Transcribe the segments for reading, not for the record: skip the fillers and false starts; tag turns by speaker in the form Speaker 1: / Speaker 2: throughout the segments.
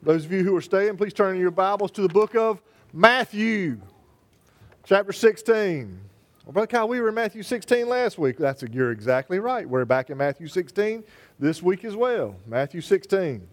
Speaker 1: Those of you who are staying, please turn in your Bibles to the book of Matthew, chapter 16. Well, Brother Kyle, we were in Matthew 16 last week. You're exactly right. We're back in Matthew 16 this week as well. Matthew 16.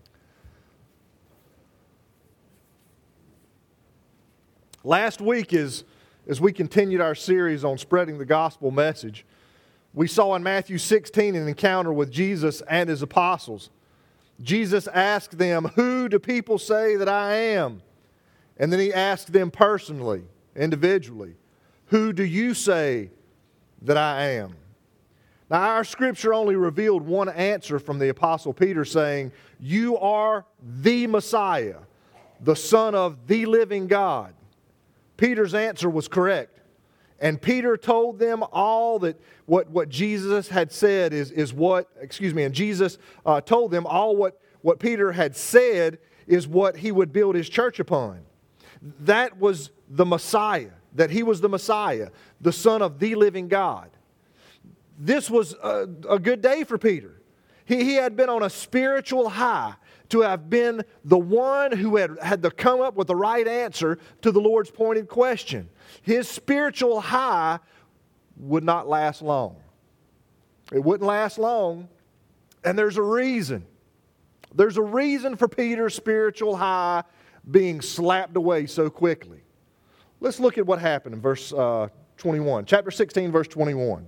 Speaker 1: Last week, as we continued our series on spreading the gospel message, we saw in Matthew 16 an encounter with Jesus and his apostles. Jesus asked them, "Who do people say that I am?" And then he asked them personally, individually, "Who do you say that I am?" Now, our scripture only revealed one answer from the Apostle Peter, saying, "You are the Messiah, the Son of the living God." Peter's answer was correct. And Peter told them all that what Jesus had said and Jesus told them all what Peter had said is what he would build his church upon. That was the Messiah, that he was the Messiah, the Son of the living God. This was a good day for Peter. He had been on a spiritual high to have been the one who had to come up with the right answer to the Lord's pointed question. His spiritual high would not last long. It wouldn't last long, and there's a reason. There's a reason for Peter's spiritual high being slapped away so quickly. Let's look at what happened in verse 21. Chapter 16, verse 21.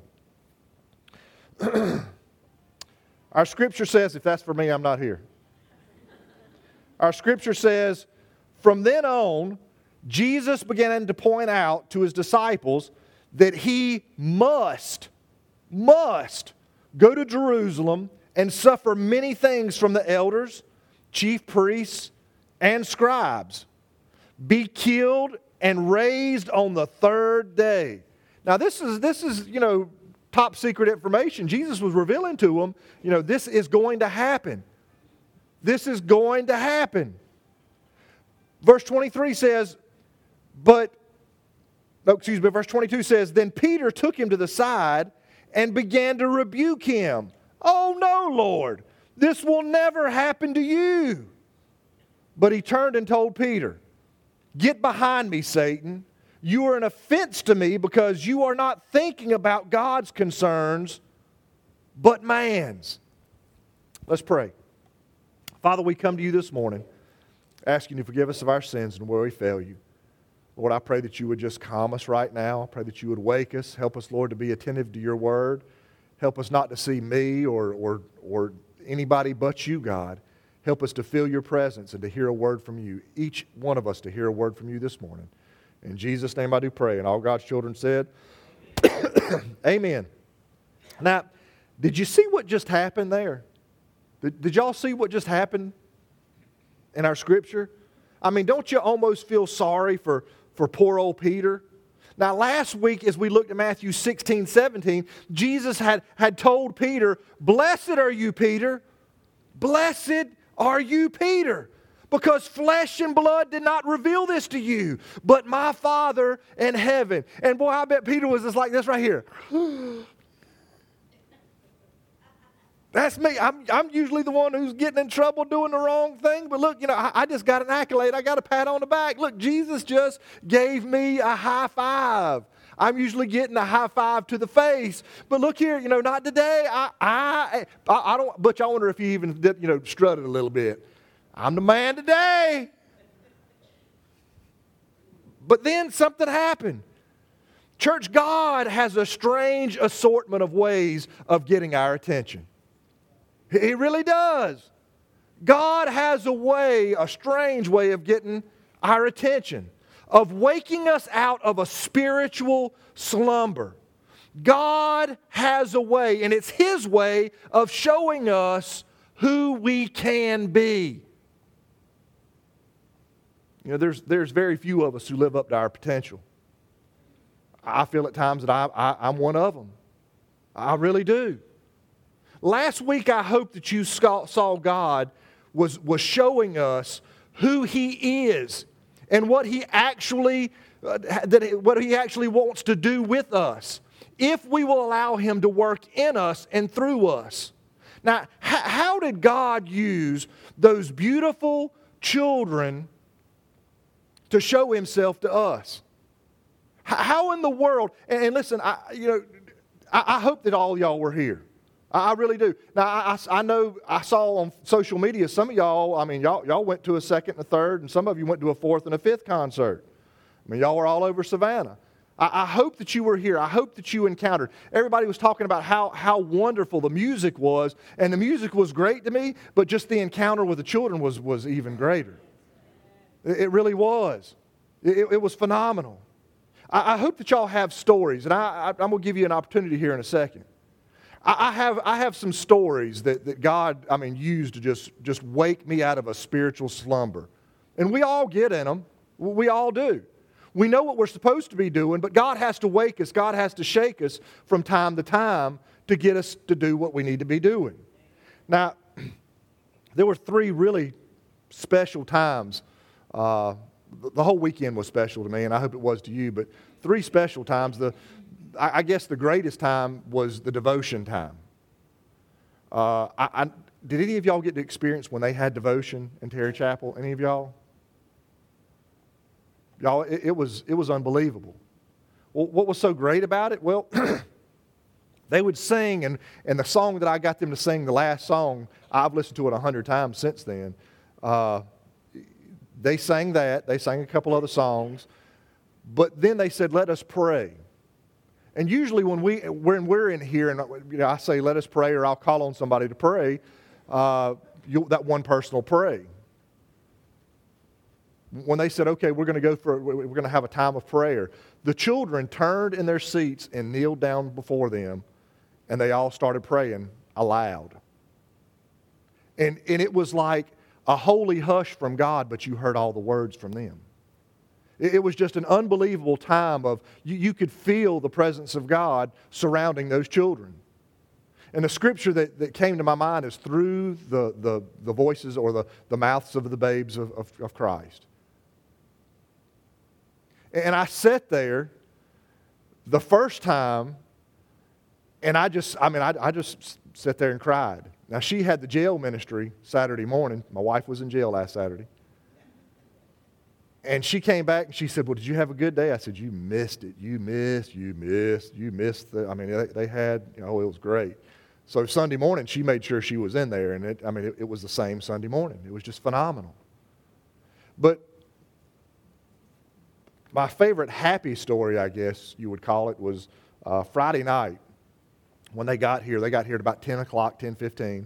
Speaker 1: Our scripture says, if that's for me, I'm not here. Our scripture says, "From then on, Jesus began to point out to his disciples that he must go to Jerusalem and suffer many things from the elders, chief priests, and scribes, be killed and raised on the third day." Now this is top secret information. Jesus was revealing to them, this is going to happen. This is going to happen. Verse 23 says, verse 22 says, "Then Peter took him to the side and began to rebuke him. 'Oh no, Lord, this will never happen to you.' But he turned and told Peter, 'Get behind me, Satan. You are an offense to me because you are not thinking about God's concerns, but man's.'" Let's pray. Father, we come to you this morning asking you to forgive us of our sins and where we fail you. Lord, I pray that you would just calm us right now. I pray that you would wake us. Help us, Lord, to be attentive to your word. Help us not to see me or anybody but you, God. Help us to feel your presence and to hear a word from you. Each one of us to hear a word from you this morning. In Jesus' name I do pray. And all God's children said, Amen. Now, did you see what just happened there? Did y'all see what just happened in our scripture? I mean, don't you almost feel sorry for poor old Peter? Now, last week as we looked at Matthew 16, 17, Jesus had told Peter, "Blessed are you, Peter. Blessed are you, Peter. Because flesh and blood did not reveal this to you, but my Father in heaven." And boy, I bet Peter was just like this right here. That's me. I'm usually the one who's getting in trouble doing the wrong thing. But look, I just got an accolade. I got a pat on the back. Look, Jesus just gave me a high five. I'm usually getting a high five to the face. But look here, not today. I don't. But I wonder if he even did, strutted a little bit. I'm the man today. But then something happened. Church, God has a strange assortment of ways of getting our attention. He really does. God has a strange way of getting our attention, of waking us out of a spiritual slumber. God has a way, and it's His way of showing us who we can be. There's very few of us who live up to our potential. I feel at times that I'm one of them. I really do. Last week, I hope that you saw God was showing us who He is and what He actually wants to do with us if we will allow Him to work in us and through us. Now, how did God use those beautiful children to show himself to us. How in the world, and listen, I hope that all y'all were here. I really do. Now, I know I saw on social media some of y'all, y'all went to a second and a third, and some of you went to a fourth and a fifth concert. Y'all were all over Savannah. I hope that you were here. I hope that you encountered. Everybody was talking about how wonderful the music was, and the music was great to me, but just the encounter with the children was even greater. It really was. It was phenomenal. I hope that y'all have stories, and I'm going to give you an opportunity here in a second. I have some stories that God, used to just wake me out of a spiritual slumber. And we all get in them. We all do. We know what we're supposed to be doing, but God has to wake us. God has to shake us from time to time to get us to do what we need to be doing. Now, there were 3 really special times. The whole weekend was special to me, and I hope it was to you, but 3 special times. I guess the greatest time was the devotion time. Did any of y'all get to experience when they had devotion in Terry Chapel? Any of y'all? Y'all, it was unbelievable. Well, what was so great about it? Well, they would sing, and the song that I got them to sing, the last song, I've listened to it 100 times since then. They sang that. They sang a couple other songs. But then they said, let us pray. And usually when we're in here and I say, let us pray, or I'll call on somebody to pray, that one person will pray. When they said, okay, we're going to have a time of prayer, the children turned in their seats and kneeled down before them, and they all started praying aloud. And it was like a holy hush from God, but you heard all the words from them. It was just an unbelievable time of, you could feel the presence of God surrounding those children. And the scripture that came to my mind is through the voices or the mouths of the babes of Christ. And I sat there the first time, and I just sat there and cried. Now, she had the jail ministry Saturday morning. My wife was in jail last Saturday. And she came back and she said, well, did you have a good day? I said, you missed it. You missed. They had, it was great. So Sunday morning, she made sure she was in there, and it was the same Sunday morning. It was just phenomenal. But my favorite happy story, I guess you would call it, was Friday night when they got here. They got here at about 10 o'clock, 10:15.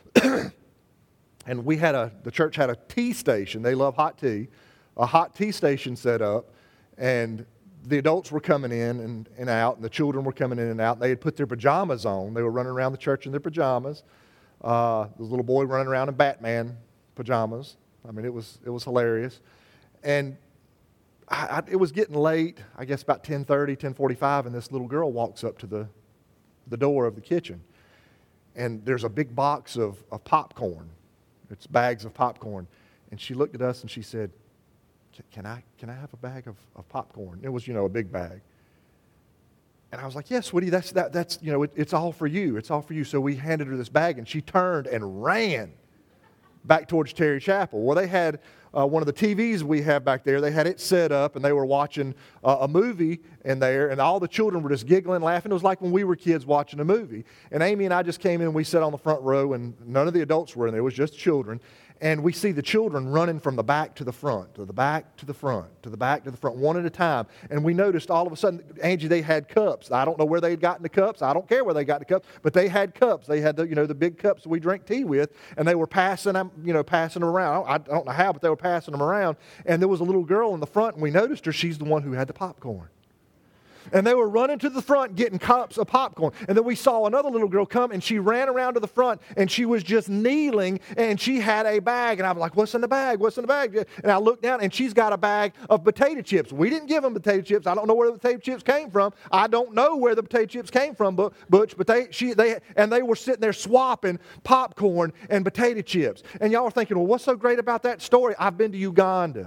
Speaker 1: And the church had a tea station. They love hot tea. A hot tea station set up, and the adults were coming in and out, and the children were coming in and out. They had put their pajamas on. They were running around the church in their pajamas. The little boy running around in Batman pajamas. It was hilarious. And it was getting late, I guess about 10:30, 10:45, and this little girl walks up to the door of the kitchen. And there's a big box of popcorn. It's bags of popcorn. And she looked at us and she said, Can I have a bag of popcorn? It was, a big bag. And I was like, yes, sweetie, that's it's all for you. It's all for you. So we handed her this bag, and she turned and ran back towards Terry Chapel. Well, they had one of the TVs we have back there. They had it set up, and they were watching a movie in there, and all the children were just giggling, laughing. It was like when we were kids watching a movie. And Amy and I just came in, and we sat on the front row, and none of the adults were in there. It was just children. And we see the children running from the back to the front, to the back to the front, to the back to the front, one at a time. And we noticed all of a sudden, Angie, they had cups. I don't know where they had gotten the cups. I don't care where they got the cups, but they had cups. They had the big cups we drink tea with, and they were passing them around. I don't know how, but they were passing them around. And there was a little girl in the front, and we noticed her. She's the one who had the popcorn. And they were running to the front getting cups of popcorn. And then we saw another little girl come, and she ran around to the front, and she was just kneeling, and she had a bag. And I'm like, what's in the bag? What's in the bag? And I looked down, and she's got a bag of potato chips. We didn't give them potato chips. I don't know where the potato chips came from. I don't know where the potato chips came from, Butch, but they were sitting there swapping popcorn and potato chips. And y'all are thinking, well, what's so great about that story? I've been to Uganda.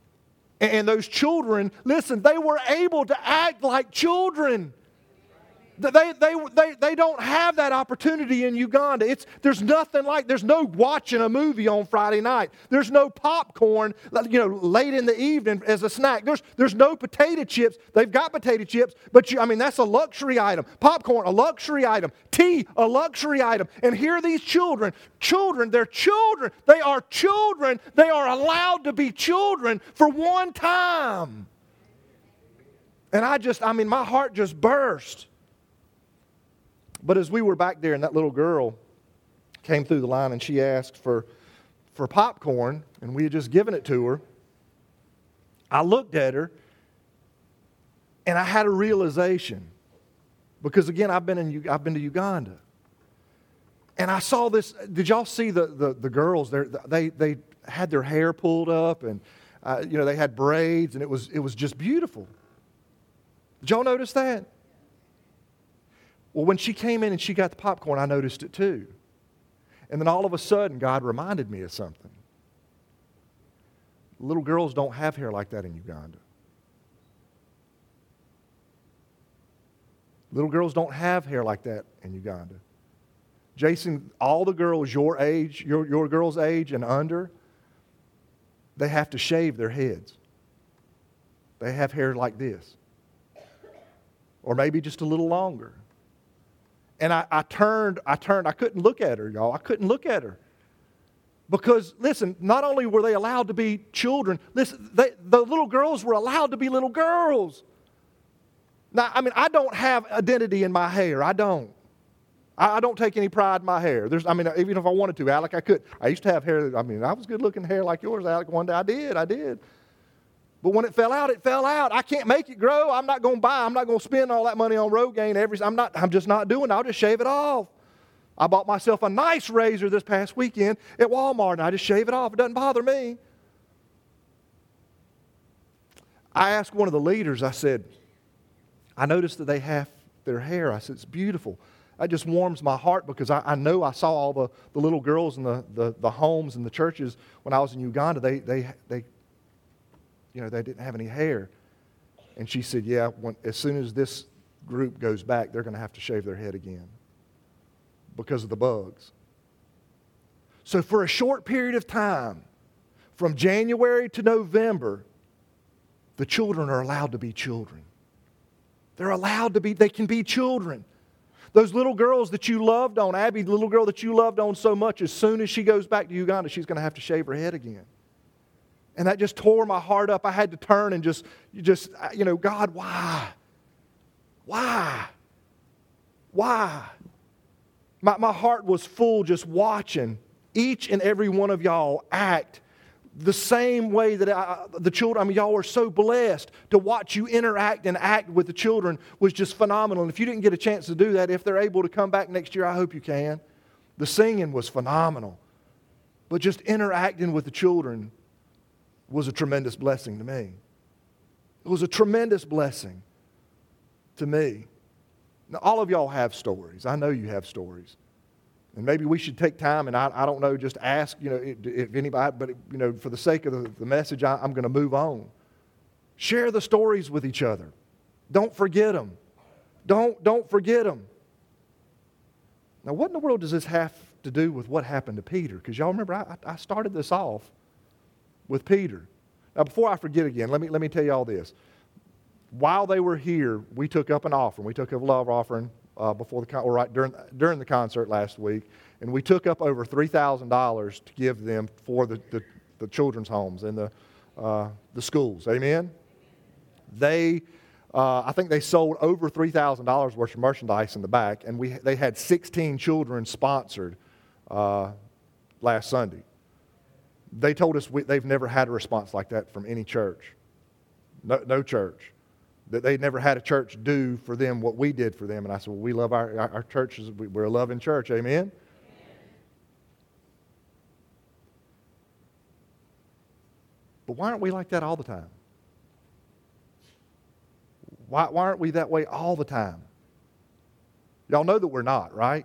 Speaker 1: And those children, listen, they were able to act like children. They don't have that opportunity in Uganda. There's nothing like, there's no watching a movie on Friday night. There's no popcorn, late in the evening as a snack. There's no potato chips. They've got potato chips, but that's a luxury item. Popcorn, a luxury item. Tea, a luxury item. And here are these children. They're children. They are children. They are allowed to be children for one time. And my heart just burst. But as we were back there and that little girl came through the line and she asked for popcorn and we had just given it to her, I looked at her and I had a realization. Because again, I've been to Uganda. And I saw this. Did y'all see the girls? They had their hair pulled up and they had braids and it was just beautiful. Did y'all notice that? Well, when she came in and she got the popcorn, I noticed it too. And then all of a sudden, God reminded me of something. Little girls don't have hair like that in Uganda. Little girls don't have hair like that in Uganda. Jason, all the girls your age, your girl's age and under, they have to shave their heads. They have hair like this. Or maybe just a little longer. And I turned, I couldn't look at her, y'all. I couldn't look at her. Because, listen, not only were they allowed to be children, listen, the little girls were allowed to be little girls. Now, I don't have identity in my hair. I don't. I don't take any pride in my hair. Even if I wanted to, Alec, I could. I used to have hair, I was good-looking hair like yours, Alec. One day I did. But when it fell out, it fell out. I can't make it grow. I'm not going to spend all that money on Rogaine. I'm just not doing it. I'll just shave it off. I bought myself a nice razor this past weekend at Walmart, and I just shave it off. It doesn't bother me. I asked one of the leaders, I said, I noticed that they have their hair. I said, it's beautiful. That just warms my heart because I know I saw all the little girls in the homes and the churches when I was in Uganda. They didn't have any hair. And she said, yeah, as soon as this group goes back, they're going to have to shave their head again because of the bugs. So for a short period of time, from January to November, the children are allowed to be children. They can be children. Those little girls that you loved on, Abby, the little girl that you loved on so much, as soon as she goes back to Uganda, she's going to have to shave her head again. And that just tore my heart up. I had to turn and just God, why? Why? Why? My heart was full just watching each and every one of y'all act the same way that the children, y'all were so blessed to watch you interact and act with the children was just phenomenal. And if you didn't get a chance to do that, if they're able to come back next year, I hope you can. The singing was phenomenal. But just interacting with the children was a tremendous blessing to me. It was a tremendous blessing to me. Now, all of y'all have stories. I know you have stories. And maybe we should take time and I don't know, just ask, if anybody, but, for the sake of the message, I'm going to move on. Share the stories with each other. Don't forget them. Don't forget them. Now, what in the world does this have to do with what happened to Peter? Because y'all remember, I started this off with Peter. Now, before I forget again, let me tell you all this. While they were here, we took up an offering. We took up a love offering during the concert last week, and we took up over $3,000 to give them for the children's homes and the schools. Amen. I think they sold over $3,000 worth of merchandise in the back, and they had 16 children sponsored last Sunday. They told us they've never had a response like that from any church. No church. That they never had a church do for them what we did for them. And I said, well, we love our churches. We're a loving church. Amen? But why aren't we like that all the time? Why aren't we that way all the time? Y'all know that we're not, right?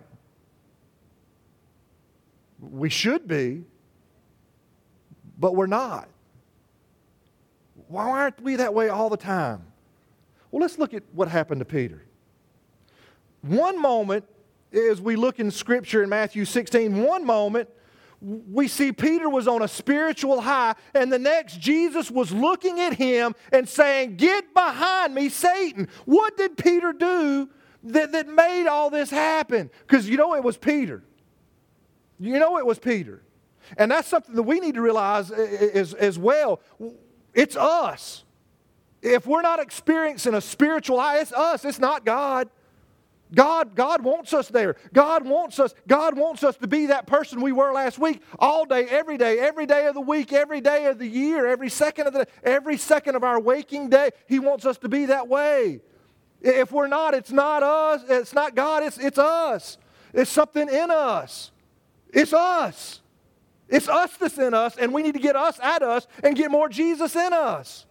Speaker 1: We should be, but we're not. Why aren't we that way all the time? Well, let's look at what happened to Peter. One moment, as we look in Scripture in Matthew 16, one moment we see Peter was on a spiritual high, and the next Jesus was looking at him and saying, "Get behind me, Satan." What did Peter do that made all this happen? Because you know it was Peter. You know it was Peter. And that's something that we need to realize as well. It's us. If we're not experiencing a spiritual high, it's us. It's not God. God wants us there. God wants us to be that person we were last week, all day, every day of the week, every day of the year, every second of our waking day. He wants us to be that way. If we're not, it's not us. It's not God. It's us. It's something in us. It's us. It's us that's in us, and we need to get us at us and get more Jesus in us.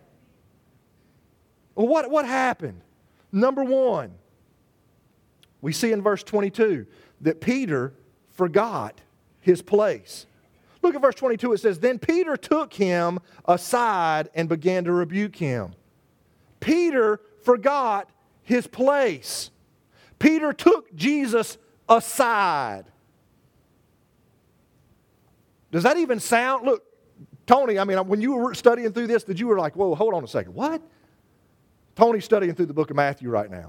Speaker 1: Well, what happened? Number one, we see in verse 22 that Peter forgot his place. Look at verse 22. It says, "Then Peter took him aside and began to rebuke him." Peter forgot his place. Peter took Jesus aside. Does that even sound? Look, Tony, when you were studying through this, you were like, whoa, hold on a second. What? Tony's studying through the book of Matthew right now.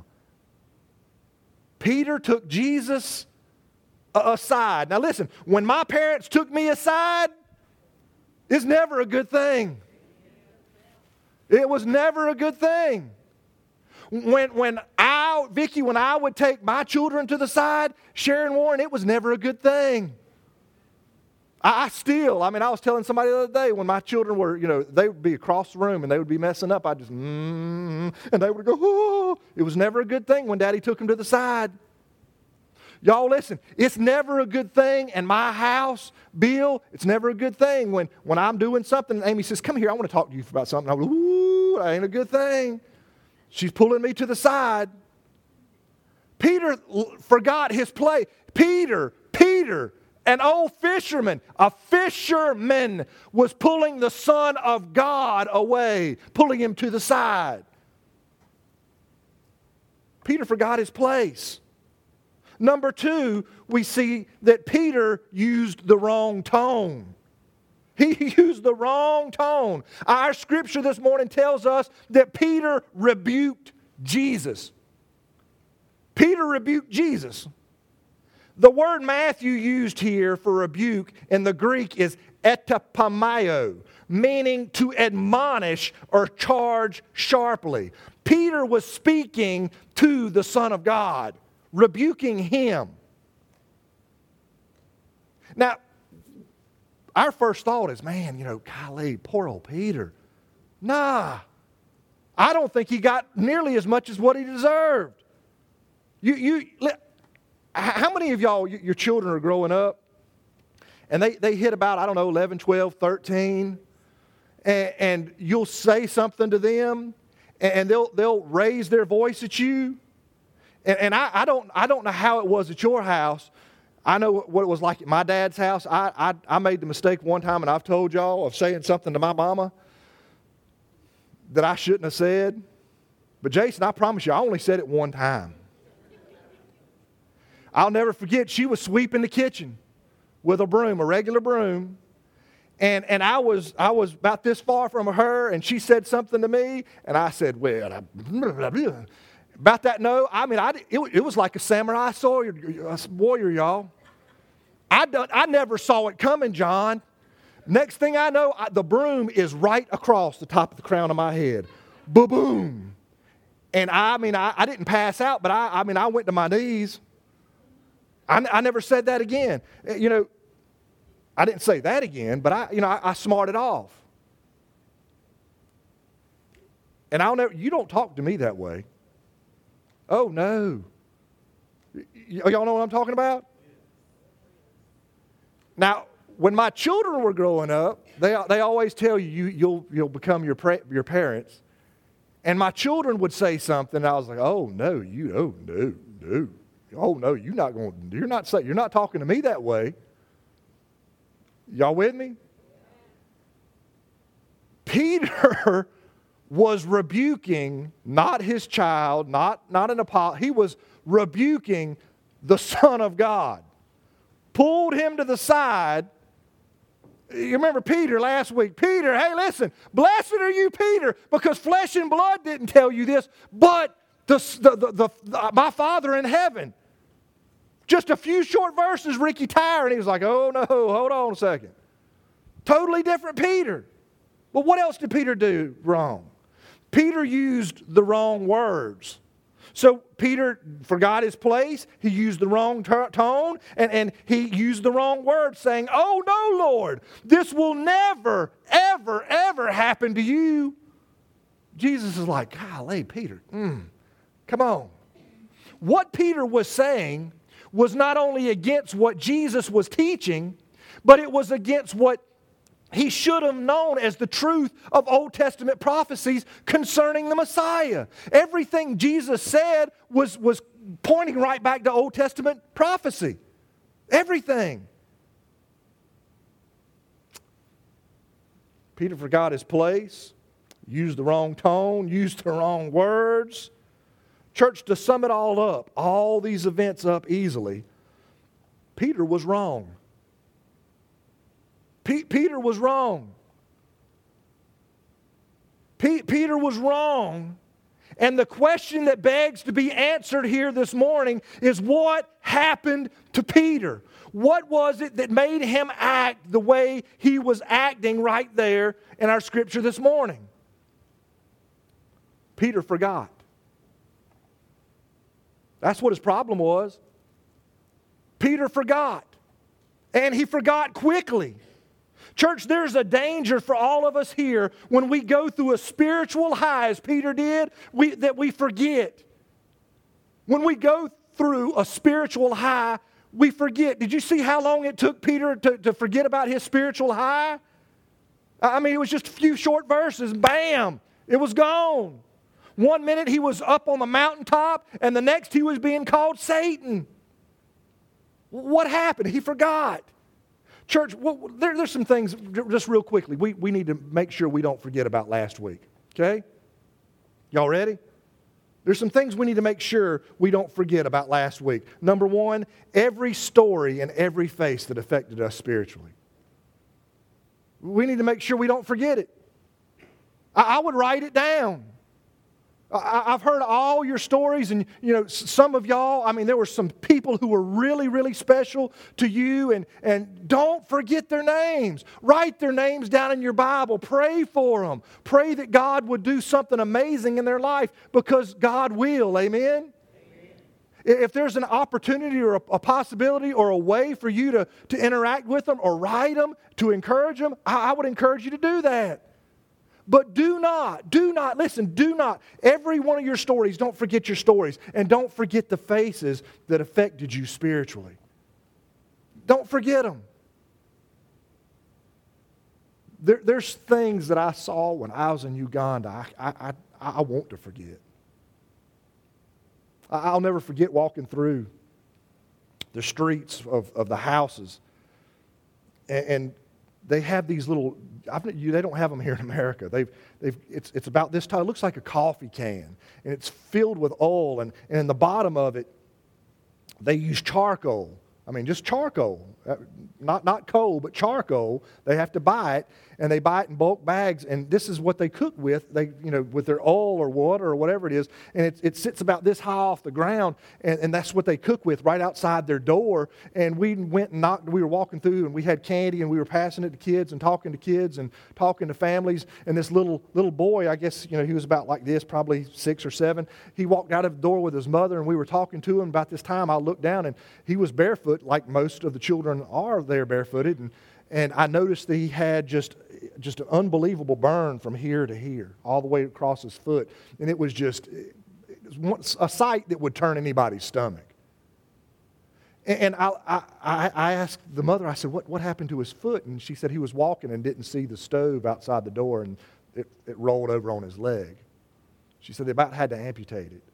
Speaker 1: Peter took Jesus aside. Now listen, when my parents took me aside, it's never a good thing. It was never a good thing. When I would take my children to the side, Sharon Warren, it was never a good thing. I was telling somebody the other day when my children were, they would be across the room and they would be messing up. I'd just, and they would go, oh. It was never a good thing when Daddy took them to the side. Y'all listen, it's never a good thing in my house, Bill, it's never a good thing when I'm doing something and Amy says, "Come here, I want to talk to you about something." I go, "Ooh, that ain't a good thing." She's pulling me to the side. Peter forgot his place. Peter, an old fisherman, a fisherman was pulling the Son of God away, pulling him to the side. Peter forgot his place. Number two, we see that Peter used the wrong tone. He used the wrong tone. Our scripture this morning tells us that Peter rebuked Jesus. Peter rebuked Jesus. The word Matthew used here for rebuke in the Greek is etapamaio, meaning to admonish or charge sharply. Peter was speaking to the Son of God, rebuking him. Now, our first thought is, man, golly, poor old Peter. Nah, I don't think he got nearly as much as what he deserved. How many of y'all, your children are growing up, and they hit about, 11, 12, 13, and you'll say something to them, and they'll raise their voice at you, and I don't know how it was at your house. I know what it was like at my dad's house. I made the mistake one time, and I've told y'all, of saying something to my mama that I shouldn't have said. But Jason, I promise you, I only said it one time. I'll never forget, she was sweeping the kitchen with a broom, a regular broom. And I was about this far from her, and she said something to me, and I said, well, about that, no. It was like a samurai warrior, y'all. I never saw it coming, John. Next thing I know, the broom is right across the top of the crown of my head. Ba-boom. And I didn't pass out, but I went to my knees. I never said that again. I didn't say that again, but I smarted off. And you don't talk to me that way. Oh, no. Y'all know what I'm talking about? Now, when my children were growing up, they always tell you'll become your parents. And my children would say something, and I was like, oh, no, no. Oh, no, you're not talking to me that way. Y'all with me? Peter was rebuking not his child, not an apostle. He was rebuking the Son of God. Pulled him to the side. You remember Peter last week. Peter, hey, listen, blessed are you, Peter, because flesh and blood didn't tell you this, but my Father in heaven. Just a few short verses, Ricky tired, and he was like, oh no, hold on a second. Totally different Peter. Well, what else did Peter do wrong? Peter used the wrong words. So Peter forgot his place. He used the wrong tone, and he used the wrong words, saying, oh no, Lord, this will never, ever, ever happen to you. Jesus is like, golly, Peter, come on. What Peter was saying was not only against what Jesus was teaching, but it was against what he should have known as the truth of Old Testament prophecies concerning the Messiah. Everything Jesus said was pointing right back to Old Testament prophecy. Everything. Peter forgot his place, used the wrong tone, used the wrong words. Church, to sum it all up, all these events up easily, Peter was wrong. Peter was wrong. Peter was wrong. And the question that begs to be answered here this morning is, what happened to Peter? What was it that made him act the way he was acting right there in our scripture this morning? Peter forgot. That's what his problem was. Peter forgot. And he forgot quickly. Church, there's a danger for all of us here when we go through a spiritual high, as Peter did, that we forget. When we go through a spiritual high, we forget. Did you see how long it took Peter to forget about his spiritual high? I mean, it was just a few short verses. Bam! It was gone. One minute he was up on the mountaintop, and the next he was being called Satan. What happened? He forgot. Church, there's some things, just real quickly, we need to make sure we don't forget about last week. Okay? Y'all ready? There's some things we need to make sure we don't forget about last week. Number one, every story and every face that affected us spiritually. We need to make sure we don't forget it. I would write it down. I've heard all your stories, and some of y'all, I mean, there were some people who were really, really special to you, and don't forget their names. Write their names down in your Bible. Pray for them. Pray that God would do something amazing in their life, because God will. Amen? If there's an opportunity or a possibility or a way for you to interact with them or write them to encourage them, I would encourage you to do that. But do not, every one of your stories, don't forget your stories. And don't forget the faces that affected you spiritually. Don't forget them. There's things that I saw when I was in Uganda I want to forget. I'll never forget walking through the streets of the houses. And they have these little, they don't have them here in America. It's about this tall. It looks like a coffee can, and it's filled with oil, and in the bottom of it, they use charcoal. I mean, just charcoal, not coal, but charcoal. They have to buy it, and they buy it in bulk bags, and this is what they cook with. With their oil or water or whatever it is, and it sits about this high off the ground, and that's what they cook with right outside their door. And we went and we were walking through, and we had candy, and we were passing it to kids and talking to families. And this little boy, I guess he was about like this, probably 6 or 7. He walked out of the door with his mother, and we were talking to him. About this time, I looked down, and he was barefoot, like most of the children are there barefooted, and I noticed that he had just an unbelievable burn from here to here, all the way across his foot. And it was a sight that would turn anybody's stomach. And I asked the mother, I said, what happened to his foot? And she said he was walking and didn't see the stove outside the door, and it rolled over on his leg. She said they about had to amputate it.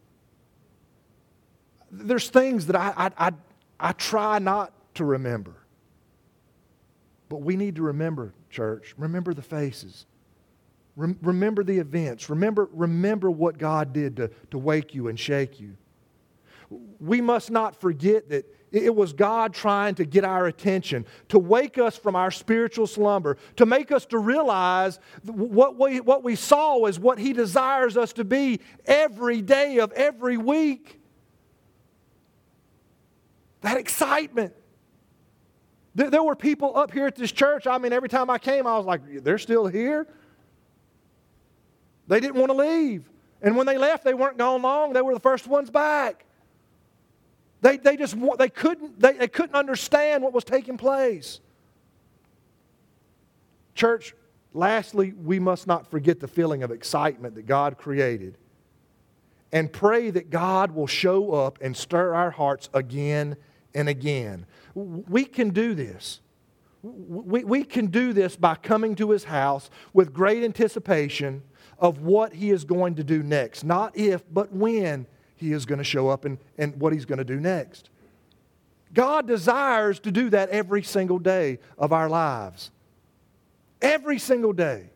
Speaker 1: There's things that I try not to remember. But we need to remember, church, remember the faces. Remember the events. Remember what God did to wake you and shake you. We must not forget that it was God trying to get our attention, to wake us from our spiritual slumber, to make us to realize what we saw is what He desires us to be every day of every week. That excitement. There were people up here at this church, I mean, every time I came, I was like, they're still here? They didn't want to leave. And when they left, they weren't gone long. They were the first ones back. They couldn't understand what was taking place. Church, lastly, we must not forget the feeling of excitement that God created, and pray that God will show up and stir our hearts again and again. We can do this. We can do this by coming to His house with great anticipation of what He is going to do next. Not if, but when He is going to show up and what He's going to do next. God desires to do that every single day of our lives. Every single day.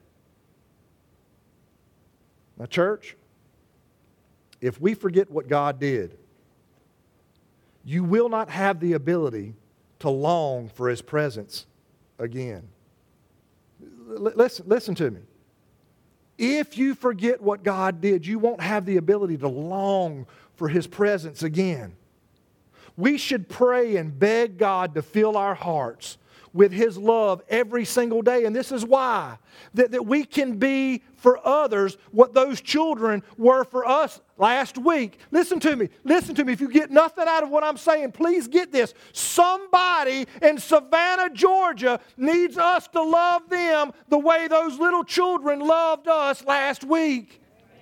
Speaker 1: Now, church, if we forget what God did, you will not have the ability to long for His presence again. Listen to me. If you forget what God did, you won't have the ability to long for His presence again. We should pray and beg God to fill our hearts with His love every single day. And this is why. That we can be for others what those children were for us last week. Listen to me. Listen to me. If you get nothing out of what I'm saying, please get this. Somebody in Savannah, Georgia needs us to love them the way those little children loved us last week.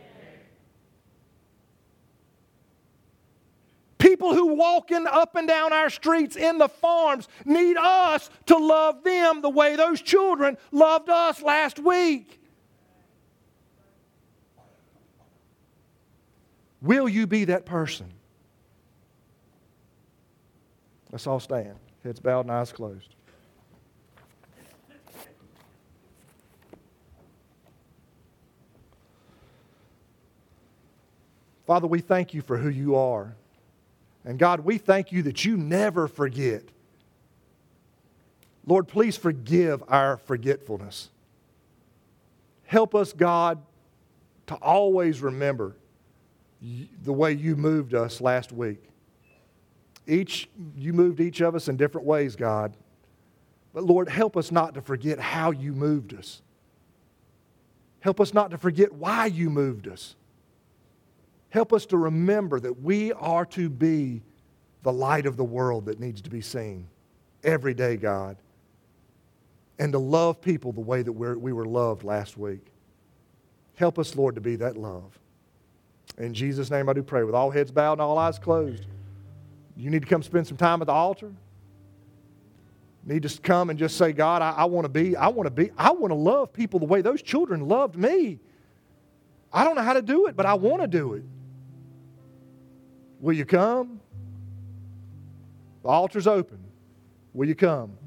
Speaker 1: People who walking up and down our streets in the farms need us to love them the way those children loved us last week. Will you be that person? Let's all stand. Heads bowed and eyes closed. Father, we thank You for who You are. And God, we thank You that You never forget. Lord, please forgive our forgetfulness. Help us, God, to always remember the way You moved us last week. You moved each of us in different ways, God. But Lord, help us not to forget how You moved us. Help us not to forget why You moved us. Help us to remember that we are to be the light of the world that needs to be seen every day, God. And to love people the way that we were loved last week. Help us, Lord, to be that love. In Jesus' name I do pray, with all heads bowed and all eyes closed. You need to come spend some time at the altar. You need to come and just say, God, I want to love people the way those children loved me. I don't know how to do it, but I want to do it. Will you come? The altar's open. Will you come?